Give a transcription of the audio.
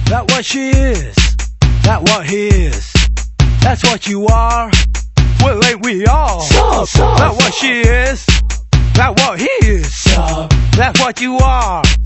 That what she is, that what he is, that's what you are, well ain't we all? That what she is, that what he is, that's what you are.